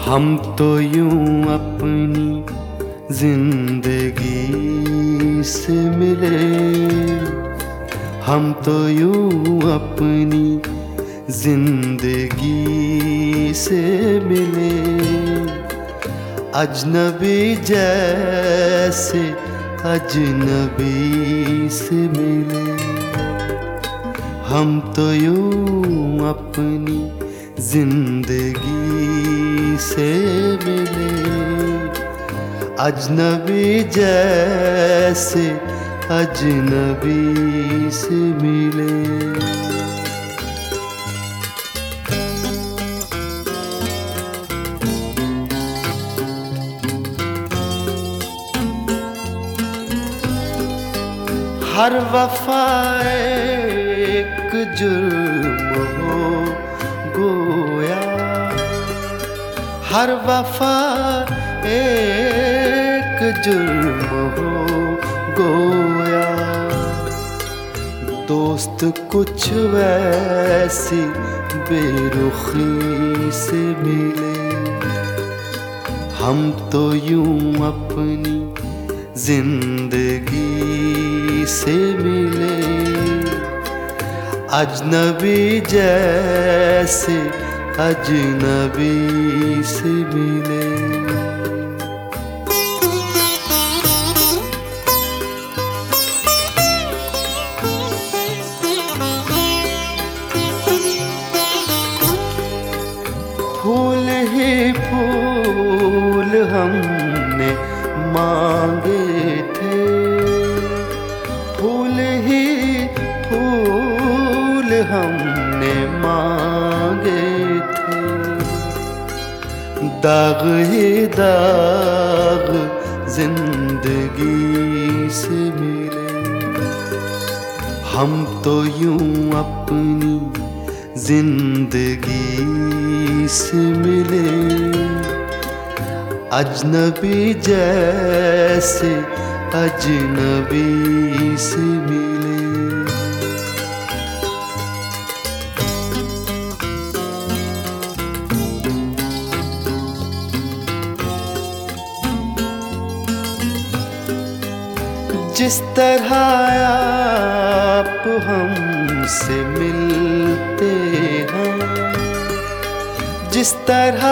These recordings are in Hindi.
हम तो यूं अपनी जिंदगी से मिले, हम तो यूं अपनी जिंदगी से मिले। अजनबी जैसे अजनबी से मिले, हम तो यूं अपनी जिंदगी से मिले। अजनबी जैसे अजनबी से मिले। हर वफा एक जुर्म हो गोया, हर वफा एक जुर्म हो गोया। दोस्त कुछ वैसी बेरुखी से मिले, हम तो यूं अपनी जिंदगी से मिले। अजनबी जैसे अजनबी से मिले। फूल ही फूल हमने मांगे थे, फूल ही फूल हमने मांगे थे। दाग ही दाग जिंदगी से मिले, हम तो यूं अपनी जिंदगी से मिले। अजनबी जैसे अजनबी से मिले। जिस तरह आप हमसे मिलते हैं, जिस तरह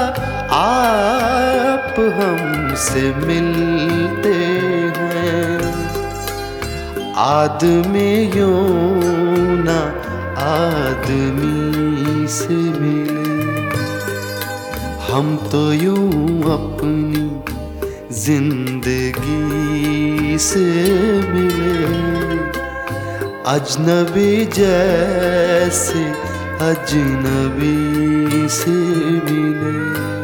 आप हमसे मिलते हैं। आदमियों ना आदमी से मिले, हम तो यूं अपनी जिंदगी से मिले। अजनबी जैसे अजनबी से मिले।